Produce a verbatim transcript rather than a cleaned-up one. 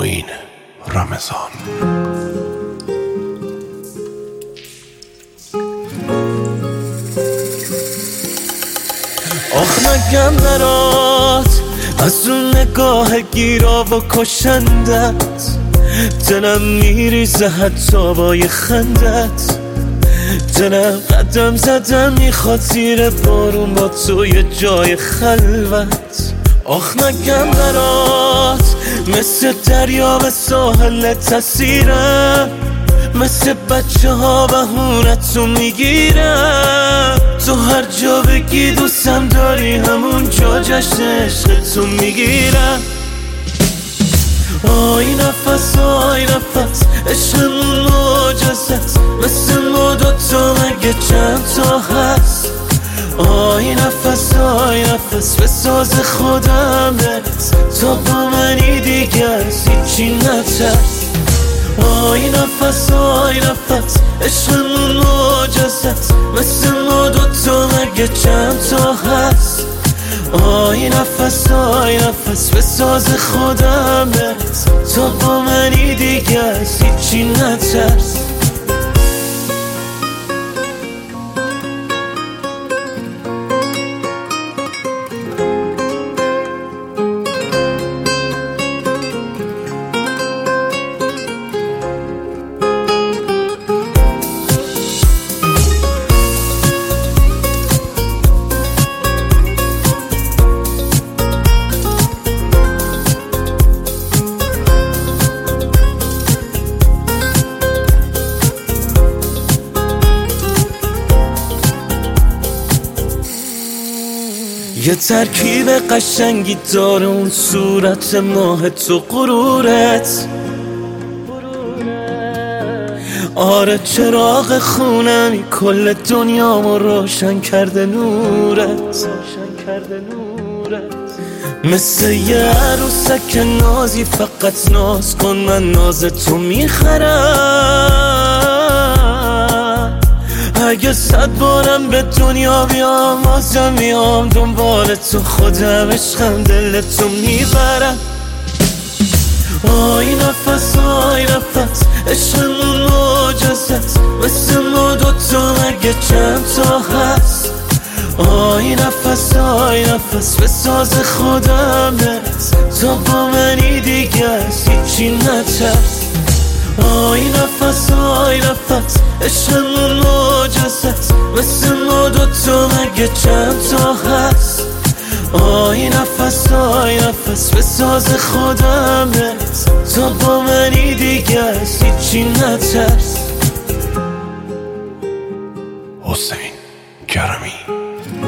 معین رمضان. آخ نگم برات از اون نگاه گیرا و کشندت، دلم میریزه حتی با یه خندت. دلم قدم زدم میخواد زیر بارون با تو یه جای خلوت. آخ نگم برات مثل دریا به ساحل تسیرم، مثل بچه ها بهونتو میگیرم. تو هر جا بگی دوستم داری همون جا جشن عشقتو میگیرم. آی نفس آی نفس عشقمون معجزت، مثل ما دوتا مگه چند تا هست. آی نفس آی نفس بساز خودم برس، تا با منی دیگه از هیچی نترس. آی نفس آی نفس عشقمون معجزت، مثل ما دوتا مگه چند تا هست. آی نفس آی نفس بساز خودم برس، تا با منی دیگه از هیچی نترس. یه ترکیب قشنگی داره اون صورت ماه تو غرورت. آره چراغ خونمی کل دنیامو روشن کرده نورت. مثل یه عروسک نازی فقط ناز کن من ناز تو میخرم. اگه صد بارم به دنیا بیام بازم میام دنبال تو، خودم عشقم دل تو میبرم. آی نفس آی نفس عشقمون معجزت، مثل ما دوتا مگه چند تا هست. آی نفس آی نفس بساز خودم برس، تا با منی دیگه از هیچی نترس. آی نفس آی نفس عشقمون معجزت، مثل ما دوتا مگه چند تا هست. آی نفس آی نفس بساز خودم برس، تا با منی دیگه از هیچی نترس. حسین کرمی.